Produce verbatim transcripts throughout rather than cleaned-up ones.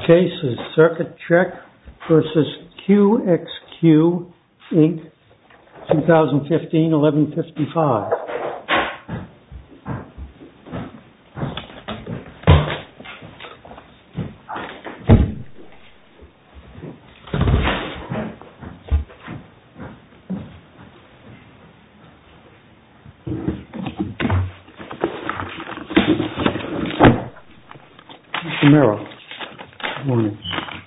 Case is Circuit Check versus Q X Q, Incorporated, twenty fifteen, eleven fifty-five. Mister Merrill, good morning.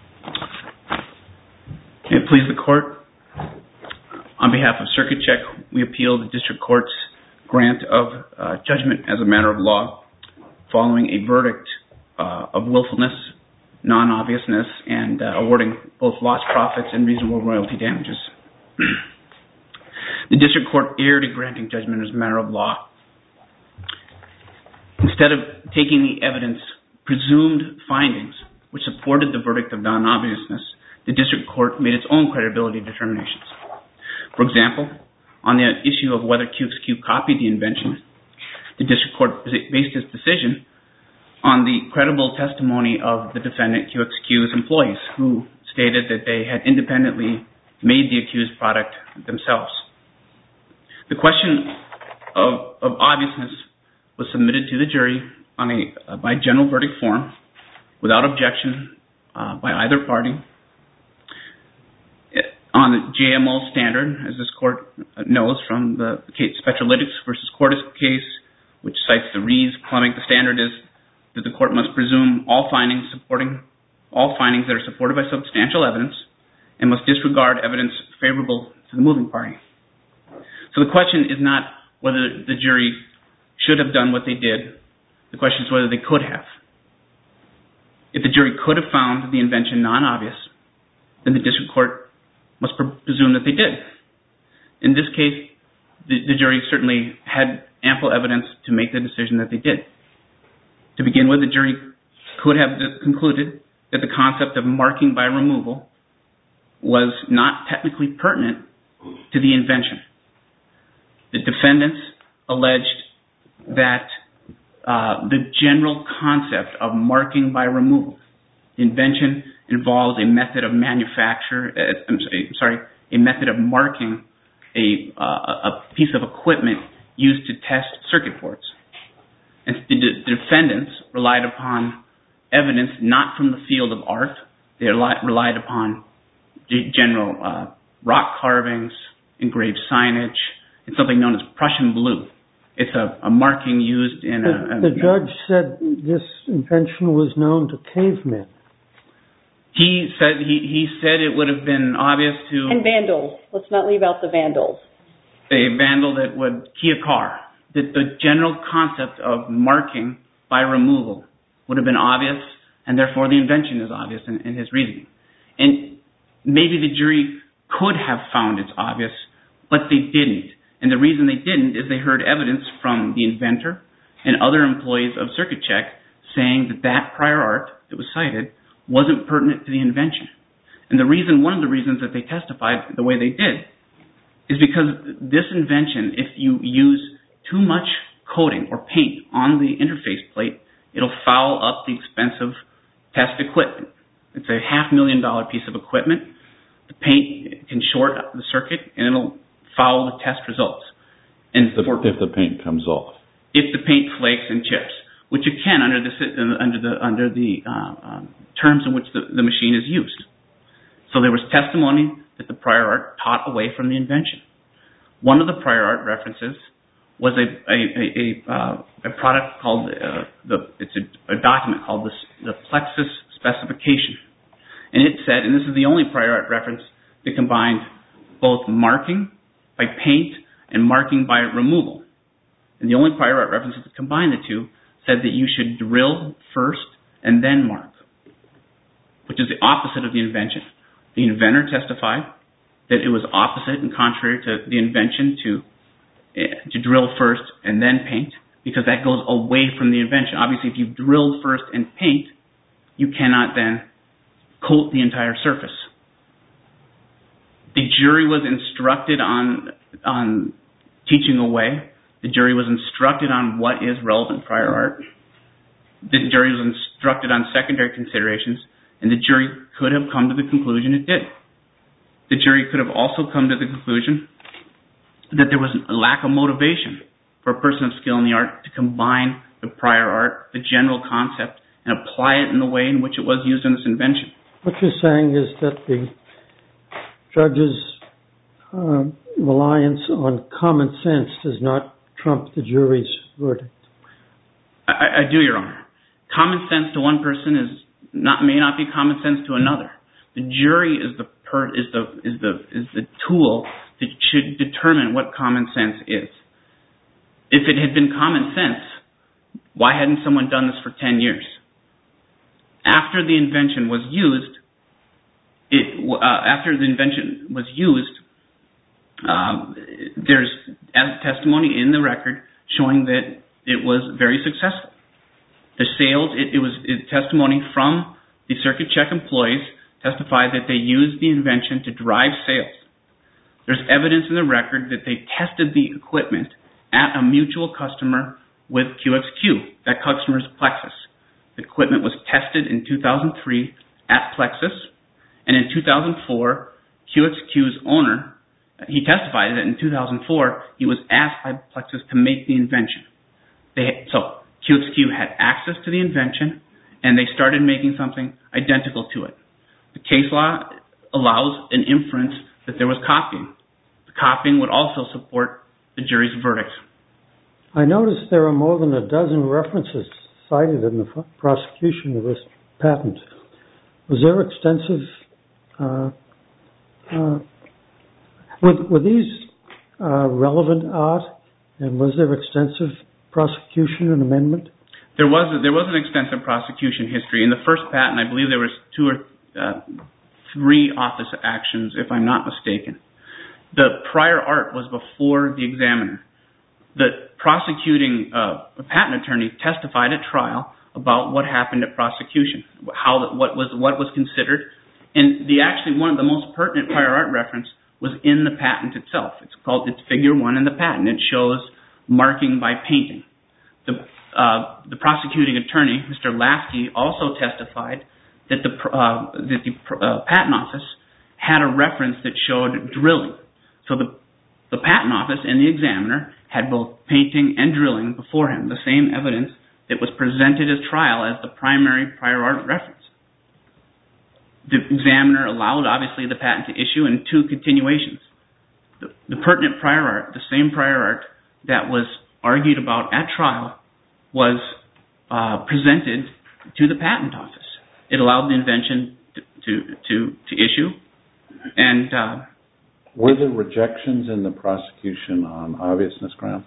May it please the Court, on behalf of Circuit Check, we appeal the District Court's grant of uh, judgment as a matter of law following a verdict uh, of willfulness, non-obviousness, and uh, awarding both lost profits and reasonable royalty damages. The District Court erred in granting judgment as a matter of law. Instead of taking the evidence presumed findings which supported the verdict of non-obviousness, the District Court made its own credibility determinations. For example, on the issue of whether Q X Q copied the invention, the District Court based its decision on the credible testimony of the defendant Q X Q's employees, who stated that they had independently made the accused product themselves. The question of, of obviousness was submitted to the jury on a uh, by general verdict form, without objection uh, by either party, it, on the J M O standard, as this court knows from the case Spectralytics versus Cordis case, which cites the Rees plumbing. The standard is that the court must presume all findings supporting all findings that are supported by substantial evidence, and must disregard evidence favorable to the moving party. So the question is not whether the jury should have done what they did. The question is whether they could have. If the jury could have found the invention non-obvious, then the District Court must presume that they did. In this case, the, the jury certainly had ample evidence to make the decision that they did. To begin with, the jury could have concluded that the concept of marking by removal was not technically pertinent to the invention. The defendants alleged that Uh, the general concept of marking by removal, the invention involves a method of manufacture, uh, I'm sorry, a method of marking a, uh, a piece of equipment used to test circuit boards. And the, the defendants relied upon evidence not from the field of art. They relied, relied upon general uh, rock carvings, engraved signage, and something known as Prussian blue. It's a, a marking used in a... a the judge said this invention was known to cavemen. He said he, he said it would have been obvious to... And vandals. Let's not leave out the vandals. A vandal that would key a car. That the general concept of marking by removal would have been obvious, and therefore the invention is obvious in, in his reasoning. And maybe the jury could have found it's obvious, but they didn't. And the reason they didn't is they heard evidence from the inventor and other employees of Circuit Check saying that that prior art that was cited wasn't pertinent to the invention. And the reason, one of the reasons that they testified the way they did is because this invention, if you use too much coating or paint on the interface plate, it'll foul up the expensive test equipment. It's a half million dollar piece of equipment. The paint can short the circuit and it'll follow the test results. And if the, for, if the paint comes off, if the paint flakes and chips, which it can under the under the under the uh, um, terms in which the, the machine is used. So there was testimony that the prior art taught away from the invention. One of the prior art references was a a a, a, uh, a product called uh, the it's a, a document called the the Plexus specification, and it said, and this is the only prior art reference that combined both marking by paint and marking by removal. And the only prior art references that combine the two said that you should drill first and then mark, which is the opposite of the invention. The inventor testified that it was opposite and contrary to the invention to uh, to drill first and then paint, because that goes away from the invention. Obviously, if you've drilled first and paint, you cannot then coat the entire surface. The jury was instructed on on teaching away. The jury was instructed on what is relevant prior art. The jury was instructed on secondary considerations, and the jury could have come to the conclusion it did. The jury could have also come to the conclusion that there was a lack of motivation for a person of skill in the art to combine the prior art, the general concept, and apply it in the way in which it was used in this invention. What you're saying is that the judge's uh, reliance on common sense does not trump the jury's verdict. I, I do, Your Honor. Common sense to one person is not may not be common sense to another. The jury is the per, is the is the is the tool that should determine what common sense is. If it had been common sense, why hadn't someone done this for ten years? After the invention was used, it uh, after the invention was used, uh, there's testimony in the record showing that it was very successful. The sales, it, it was it, testimony from the Circuit Check employees testified that they used the invention to drive sales. There's evidence in the record that they tested the equipment at a mutual customer with Q X Q. That customer is Plexus. The equipment was tested in two thousand three at Plexus, and in two thousand four, Q X Q's owner, he testified that in two thousand four, he was asked by Plexus to make the invention. They, so Q X Q had access to the invention, and they started making something identical to it. The case law allows an inference that there was copying. The copying would also support the jury's verdict. I noticed there are more than a dozen references cited in the prosecution of this patent. Was there extensive... Uh, uh, were, were these uh, relevant art, and was there extensive prosecution and amendment? There was a, there was an extensive prosecution history. In the first patent, I believe there was two or uh, three office actions, if I'm not mistaken. The prior art was before the examiner. The prosecuting uh, patent attorney testified at trial about what happened at prosecution, how what was what was considered, and the actually one of the most pertinent prior art reference was in the patent itself. It's called it's Figure One in the patent. It shows marking by painting. The uh, the prosecuting attorney, Mister Lasky, also testified that the uh, that the uh, patent office had a reference that showed drilling. So the the patent office and the examiner had both painting and drilling before him, the same evidence that was presented at trial as the primary prior art reference. The examiner allowed, obviously, the patent to issue in two continuations. The, the pertinent prior art, the same prior art that was argued about at trial, was uh, presented to the patent office. It allowed the invention to to, to, to issue, and uh, were there rejections in the prosecution on obviousness grounds?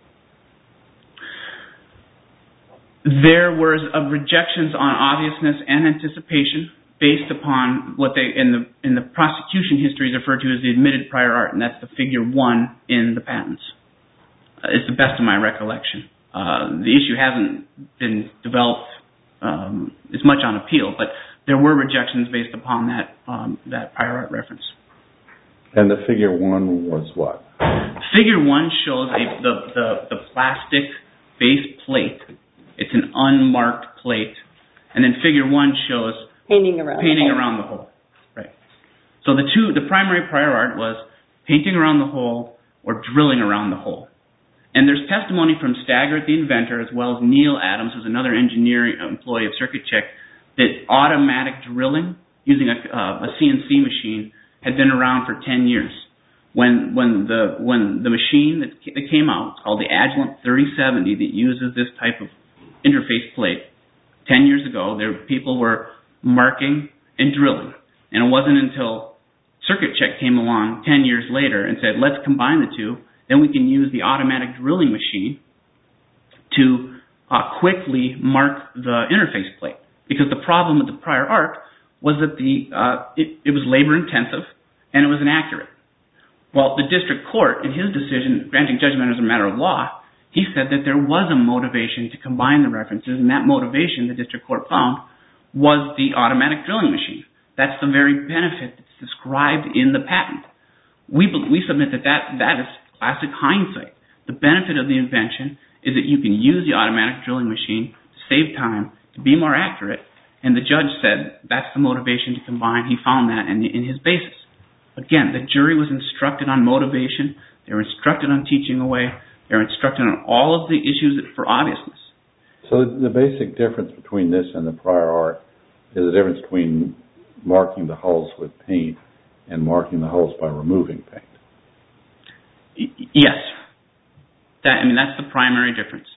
There were uh, rejections on obviousness and anticipation based upon what they in the in the prosecution history is referred to as the admitted prior art, and that's the Figure One in the patents. Uh, it's the best of my recollection. Uh, the issue hasn't been developed um, as much on appeal, but there were rejections based upon that um, that prior art reference. And the Figure One was what? Figure One shows a, the, the the plastic base plate. It's an unmarked plate, and then Figure One shows painting around painting the hole. around the hole. Right. So the two the primary prior art was painting around the hole or drilling around the hole. And there's testimony from Staggert, the inventor, as well as Neil Adams, who's another engineering employee of Circuit Check, that automatic drilling using a, uh, a C N C machine had been around for ten years. When when the when the machine that, that came out, called the Agilent thirty seventy, that uses this type of interface plate, ten years ago, there people were marking and drilling. And it wasn't until Circuit Check came along ten years later and said, let's combine the two, then we can use the automatic drilling machine to uh, quickly mark the interface plate. Because the problem with the prior art was that the uh, it, it was labor intensive and it was inaccurate. Well, the district court, in his decision, granting judgment as a matter of law, he said that there was a motivation to combine the references, and that motivation, the district court found, was the automatic drilling machine. That's the very benefit that's described in the patent. We we submit that that, that is classic hindsight. The benefit of the invention is that you can use the automatic drilling machine to save time, to be more accurate, And the judge said that's the motivation to combine. He found that in, in his basis. Again, the jury was instructed on motivation. They were instructed on teaching away. They were instructed on all of the issues for obviousness. So the basic difference between this and the prior art is the difference between marking the holes with paint and marking the holes by removing paint. Y- yes. That, I mean, that's the primary difference.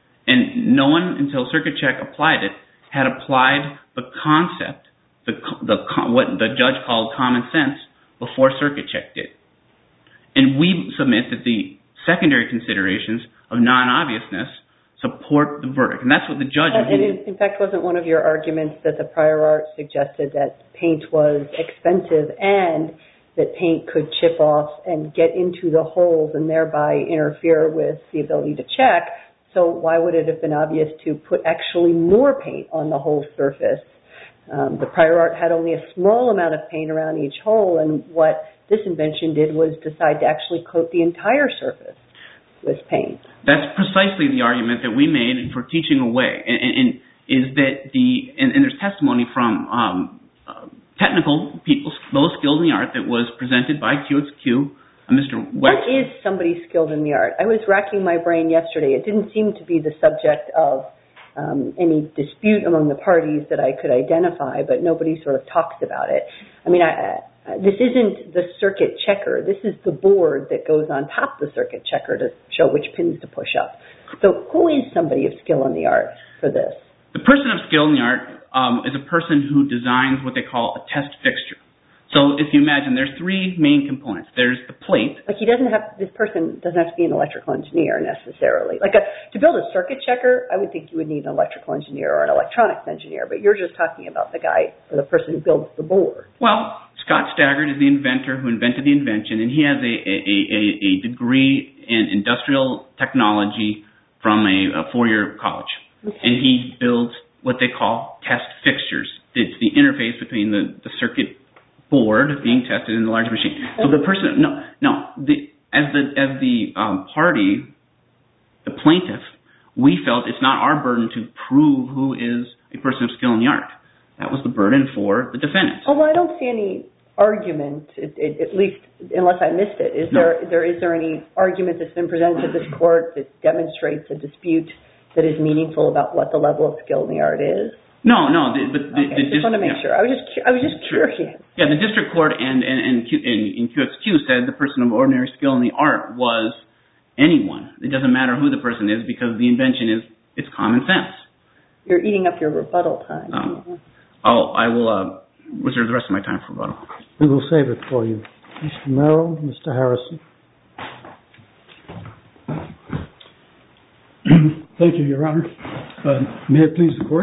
And no one, until Circuit Check applied it, had applied the concept, the, the what the judge called common sense, before Circuit Check did. And we submit that the secondary considerations of non-obviousness support the verdict. And that's what the judge... And it, in fact, wasn't one of your arguments that the prior art suggested that paint was expensive and that paint could chip off and get into the holes and thereby interfere with the ability to check. So why would it have been obvious to put actually more paint on the whole surface? Um, the prior art had only a small amount of paint around each hole, and what this invention did was decide to actually coat the entire surface with paint. That's precisely the argument that we made for teaching away, and, and, and is that the and, and there's testimony from um, uh, technical people, those skilled in the art, that was presented by Q X Q, uh, Mister Wexler. What is somebody skilled in the art? I was racking my brain yesterday. It didn't seem to be the subject of um, any dispute among the parties that I could identify, but nobody sort of talks about it. I mean, I. Uh, this isn't the circuit checker. This is the board that goes on top of the circuit checker to show which pins to push up. So who is somebody of skill in the art for this? The person of skill in the art um, is a person who designs what they call a test fixture. So if you imagine, there's three main components. There's the plate. Like he doesn't have, this person doesn't have to be an electrical engineer necessarily. Like a, to build a circuit checker, I would think you would need an electrical engineer or an electronics engineer, but you're just talking about the guy or the person who builds the board. Well, Scott Staggart is the inventor who invented the invention, and he has a, a, a, a degree in industrial technology from a, a four-year college. Okay. And he builds what they call test fixtures. It's the interface between the, the circuit board being tested in the large machine. So the person, no, no, the, as the as the um, party, the plaintiff, we felt it's not our burden to prove who is a person of skill in the art. That was the burden for the defendant. Oh, well, I don't see any argument, it, it, at least unless I missed it. Is no. there, there is there any argument that's been presented to this court that demonstrates a dispute that is meaningful about what the level of skill in the art is? No, no, the, but the, okay, the just want to make yeah. sure. I was just I was just curious. Yeah, the district court and and and, Q, and, and Q X Q said the person of ordinary skill in the art was anyone. It doesn't matter who the person is because the invention is it's common sense. You're eating up your rebuttal time. Um, I'll I will uh, reserve the rest of my time for rebuttal. We will save it for you, Mister Merrill, Mister Harrison. Thank you, Your Honor. Uh, may it please the court.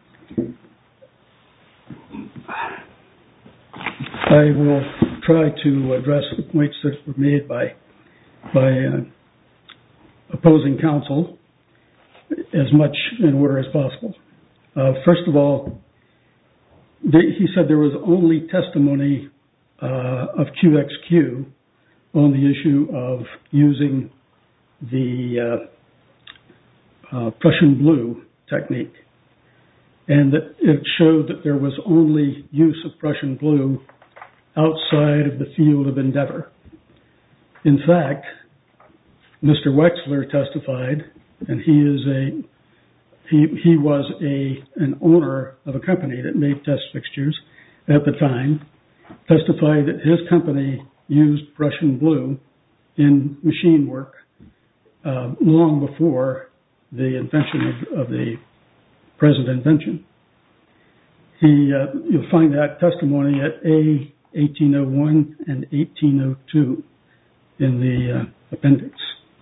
I will try to address the points that were made by by uh, opposing counsel as much in order as possible. Uh, first of all, they, he said there was only testimony uh, of Q X Q on the issue of using the uh, uh, Prussian blue technique, and that it showed that there was only use of Prussian blue outside of the field of endeavor. In fact, Mister Wexler testified, and he is a he he was a an owner of a company that made test fixtures at the time, testified that his company used Prussian blue in machine work uh, long before the invention of, of the present invention. He uh, you'll find that testimony at A eighteen oh one and eighteen oh two in the uh, appendix.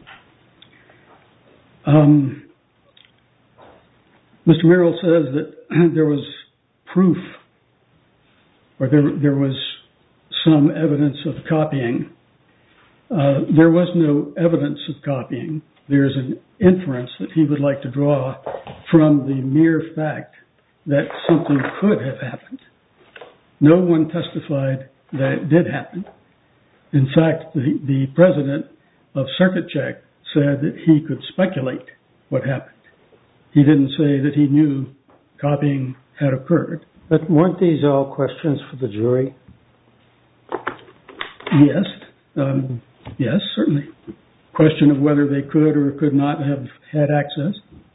Um, Mister Merrill says that there was proof, or there there was some evidence of copying. Uh, there was no evidence of copying. There's an inference that he would like to draw from the mere fact that something could have happened. No one testified that it did happen. In fact, the, the president of Circuit Check said that he could speculate what happened. He didn't say that he knew copying had occurred. But weren't these all questions for the jury? Yes. Um, yes, certainly. Question of whether they could or could not have had access.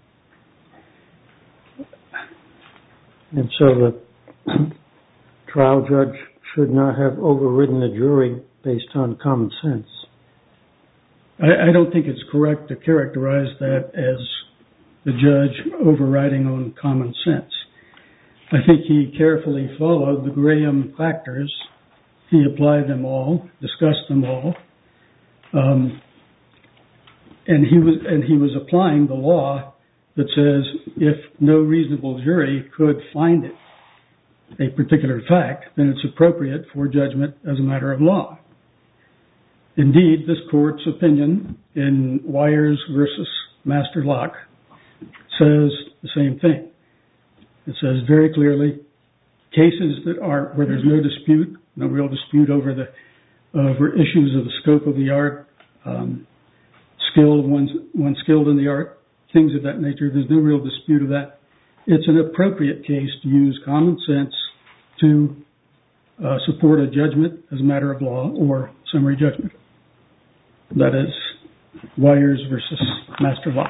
And so the trial judge should not have overridden the jury based on common sense. I, I don't think it's correct to characterize that as the judge overriding on common sense. I think he carefully followed the Graham factors. He applied them all, discussed them all, um, and he was and he was applying the law that says if no reasonable jury could find it a particular fact, then it's appropriate for judgment as a matter of law. Indeed, this court's opinion in Wires versus Master-Lock says the same thing. It says very clearly, cases that are where there's no dispute, no real dispute over the over issues of the scope of the art, um, skill of one one skilled in the art, things of that nature. There's no real dispute of that. It's an appropriate case to use common sense to uh, support a judgment as a matter of law or summary judgment. That is Wires versus Master-Lock.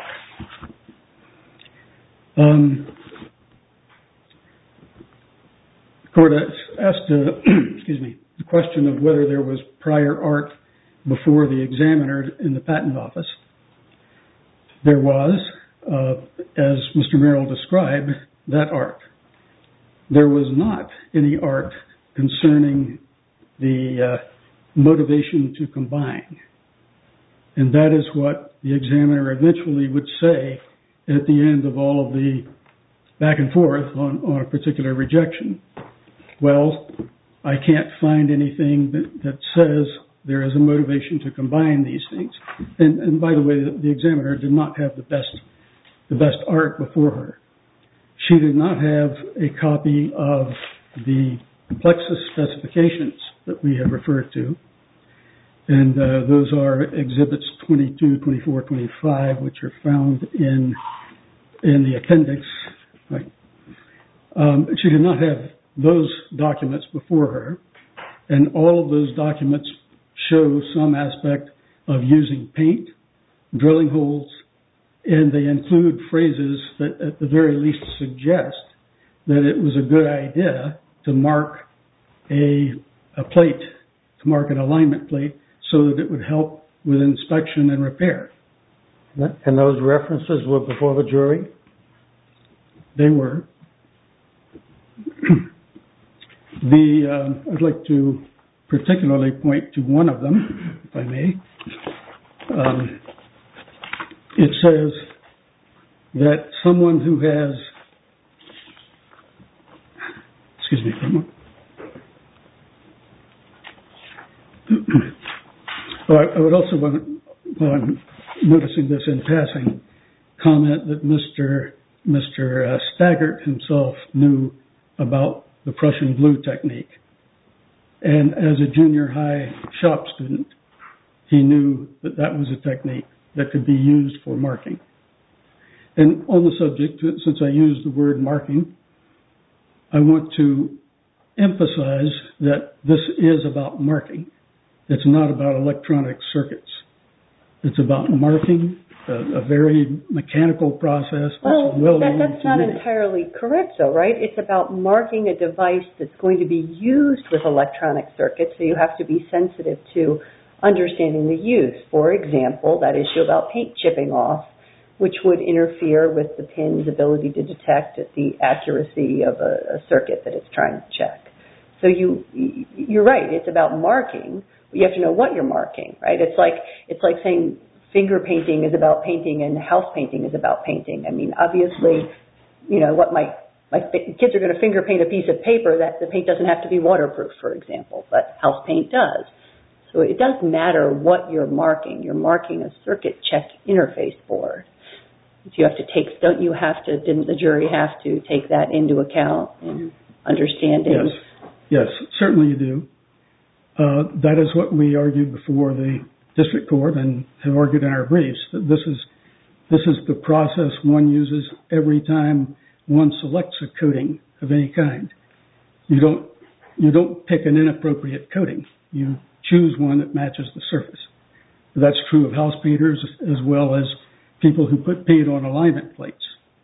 Um, the court asked, uh, excuse me, the question of whether there was prior art before the examiner in the patent office. There was, uh, as Mister Merrill described, that art. There was not any art concerning the uh, motivation to combine. And that is what the examiner eventually would say at the end of all of the back and forth on, on a particular rejection. Well, I can't find anything that, that says there is a motivation to combine these things. And, and by the way, the, the examiner did not have the best, the best art before her. She did not have a copy of the Plexus specifications that we have referred to. And uh, those are exhibits twenty-two, twenty-four, twenty-five, which are found in in the appendix. Right. Um, she did not have those documents before her, and all of those documents show some aspect of using paint, drilling holes, and they include phrases that at the very least suggest that it was a good idea to mark a, a plate, to mark an alignment plate, so that it would help with inspection and repair. And those references were before the jury? They were. the um, I'd like to particularly point to one of them, if I may. Um, it says that someone who has, excuse me for a moment. Well, I would also want to, while I'm noticing this in passing, comment that Mister Mister Uh, Staggart himself knew about the Prussian blue technique. And as a junior high shop student, he knew that that was a technique that could be used for marking. And on the subject, since I used the word marking, I want to emphasize that this is about marking. It's not about electronic circuits. It's about marking, a, a very mechanical process. Well, well that, that's not entirely correct, though, right? It's about marking a device that's going to be used with electronic circuits, so you have to be sensitive to understanding the use. For example, that issue about paint chipping off, which would interfere with the pin's ability to detect the accuracy of a, a circuit that it's trying to check. So you, you're right, it's about marking. You have to know what you're marking, right? It's like it's like saying finger painting is about painting and house painting is about painting. I mean, obviously, you know, what my my kids are going to finger paint a piece of paper, that the paint doesn't have to be waterproof, for example, but house paint does. So it does matter what you're marking. You're marking a circuit check interface board. You have to take, don't you have to, didn't the jury have to take that into account in understanding? Yes, yes, certainly you do. Uh, that is what we argued before the district court and have argued in our briefs. That this is this is the process one uses every time one selects a coating of any kind. You don't you don't pick an inappropriate coating. You choose one that matches the surface. That's true of house painters as well as people who put paint on alignment plates.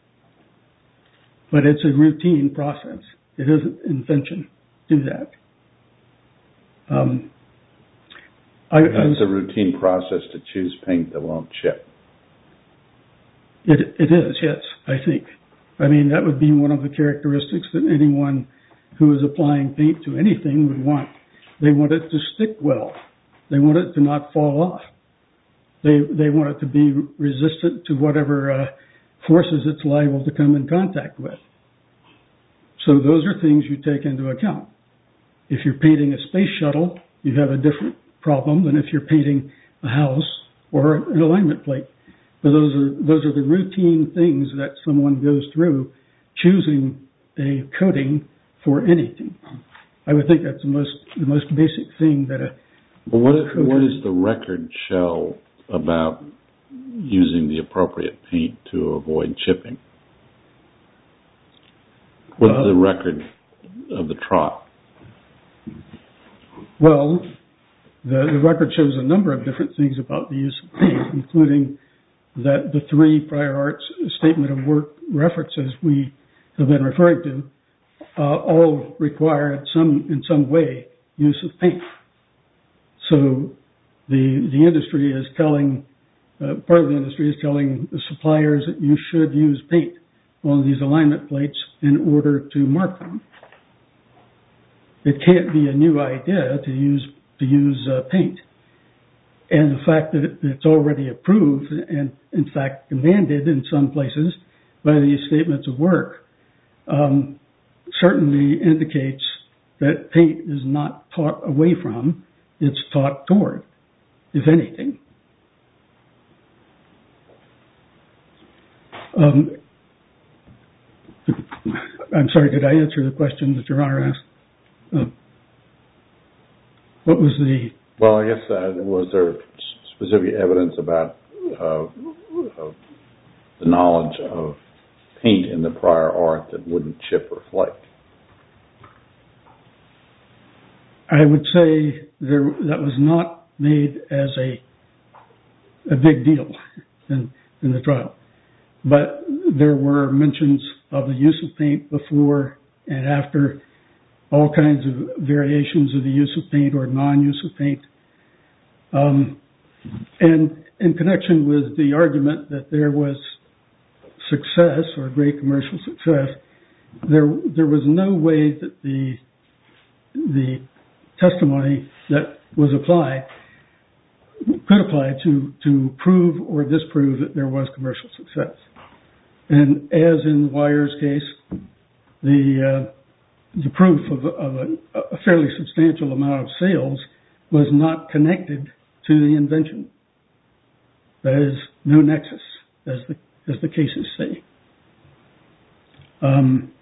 But it's a routine process. It isn't invention to do that. Um, I, it's I was, a routine process to choose paint that won't chip. It, it is, yes, I think. I mean, that would be one of the characteristics that anyone who is applying paint to anything would want. They want it to stick well. They want it to not fall off. They they want it to be resistant to whatever uh, forces it's liable to come in contact with. So those are things you take into account. If you're painting a space shuttle, you have a different problem than if you're painting a house or an alignment plate. But those are those are the routine things that someone goes through choosing a coating for anything. I would think that's the most the most basic thing that a. Well, what is, what does the record show about using the appropriate paint to avoid chipping? What's uh, the record of the trial? Well, the, the record shows a number of different things about the use of paint, including that the three prior arts statement of work references we have been referring to uh, all require some in some way use of paint. So the the industry is telling uh, part of the industry is telling the suppliers that you should use paint on these alignment plates in order to mark them. It can't be a new idea to use to use uh, paint. And the fact that it's already approved and, in fact, demanded in some places by these statements of work um, certainly indicates that paint is not taught away from, it's taught toward, if anything. Um, I'm sorry, did I answer the question that Your Honor asked? Uh, what was the... Well, I guess, uh, was there specific evidence about uh, uh, the knowledge of paint in the prior art that wouldn't chip or flake? I would say there, that was not made as a a big deal in, in the trial. But there were mentions of the use of paint before and after, all kinds of variations of the use of paint or non-use of paint. Um, and in connection with the argument that there was success or great commercial success, there there was no way that the the testimony that was applied could apply to, to prove or disprove that there was commercial success. And as in the Wires case, the uh, the proof of, of a, a fairly substantial amount of sales was not connected to the invention. That is, no nexus, as the as the cases say. Um,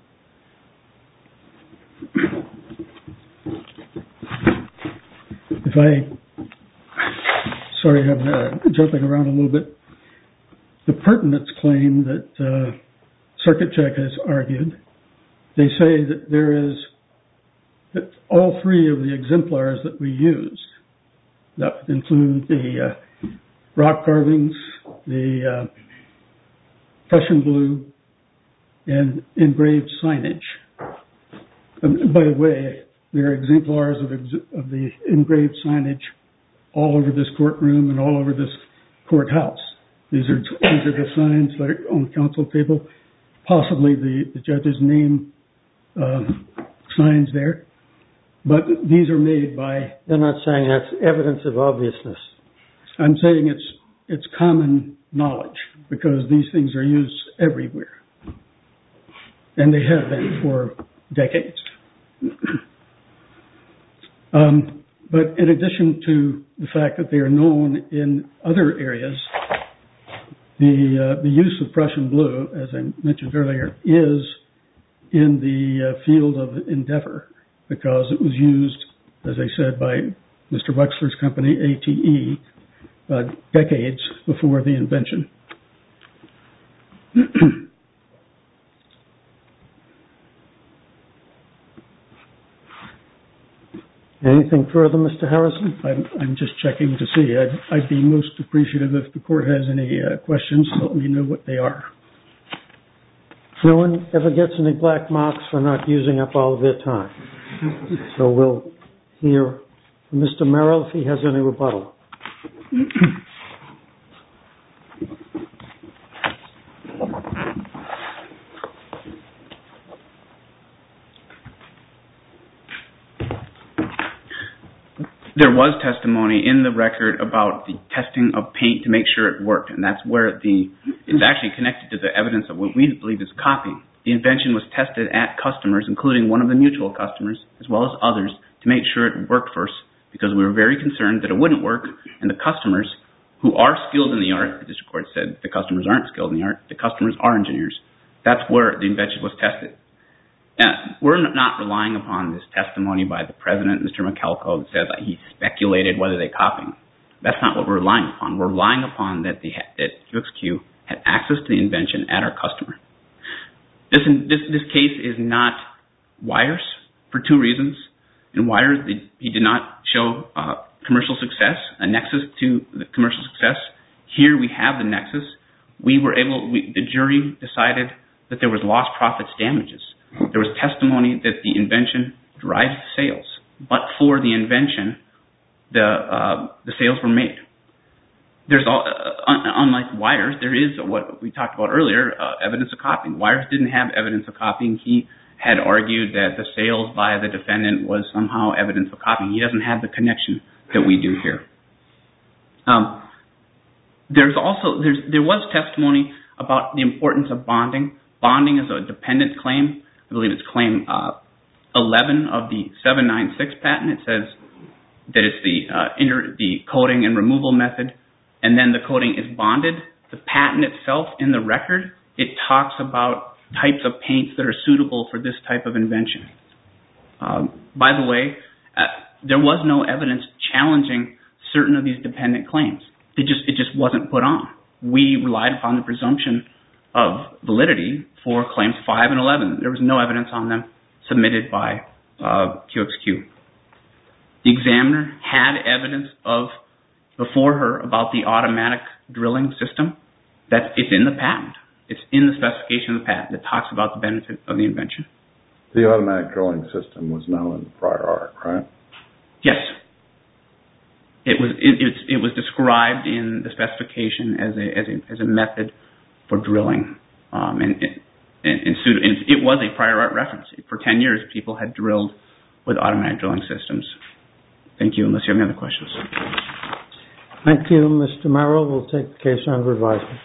if I, sorry, I'm uh, jumping around a little bit. The pertinence claim that uh, Circuit Check has argued, they say that there is, that all three of the exemplars that we used, that would include the uh, rock carvings, the uh, Prussian blue, and engraved signage. And by the way, there are exemplars of, ex- of the engraved signage all over this courtroom and all over this courthouse. These are these are the signs that are on the counsel table, possibly the, the judge's name uh, signs there. But these are made by... They're not saying that's evidence of obviousness. I'm saying it's it's common knowledge because these things are used everywhere. And they have been for decades. um, but in addition to the fact that they are known in other areas, the uh, the use of Prussian blue, as I mentioned earlier, is in the uh, field of endeavor because it was used, as I said, by Mister Wexler's company, A T E, uh, decades before the invention. Anything further, Mister Harrison? I'm, I'm just checking to see. I'd, I'd be most appreciative if the court has any uh, questions. Let me know what they are. No one ever gets any black marks for not using up all of their time. So we'll hear from Mister Merrill if he has any rebuttal. There was testimony in the record about the testing of paint to make sure it worked, and that's where the it's actually connected to the evidence of what we believe is copying. The invention was tested at customers, including one of the mutual customers, as well as others, to make sure it worked first, because we were very concerned that it wouldn't work, and the customers, who are skilled in the art, the district court said the customers aren't skilled in the art, the customers are engineers. That's where the invention was tested. Now, we're not relying upon this testimony by the president, Mister McKelko, that says that he speculated whether they copied. That's not what we're relying upon. We're relying upon that, the, that Q X Q had access to the invention at our customer. This, this, this case is not Wires for two reasons. In Wires, the, he did not show uh, commercial success, a nexus to the commercial success. Here we have the nexus. We were able, we, the jury decided that there was lost profits damages. There was testimony that the invention drives sales, but for the invention, the uh, the sales were made. There's all, uh, unlike Wires, there is what we talked about earlier, uh, evidence of copying. Wires didn't have evidence of copying. He had argued that the sales by the defendant was somehow evidence of copying. He doesn't have the connection that we do here. Um, there's also there's there was testimony about the importance of bonding. Bonding is a dependent claim. I believe it's claim uh, eleven of the seven ninety-six patent. It says that it's the uh, inter, the coating and removal method, and then the coating is bonded. The patent itself, in the record, it talks about types of paints that are suitable for this type of invention. Um, by the way, uh, there was no evidence challenging certain of these dependent claims. It just it just wasn't put on. We relied upon the presumption of validity for claims five and eleven. There was no evidence on them submitted by uh, Q X Q. The examiner had evidence of, before her, about the automatic drilling system. That it's in the patent. It's in the specification of the patent that talks about the benefit of the invention. The automatic drilling system was known in the prior art, right? Yes. It was it, it, it was described in the specification as a as a as a method for drilling, um, and, and, and, and it was a prior art reference. For ten years, people had drilled with automatic drilling systems. Thank you, unless you have any other questions. Thank you, Mister Merrill. We'll take the case under advisement.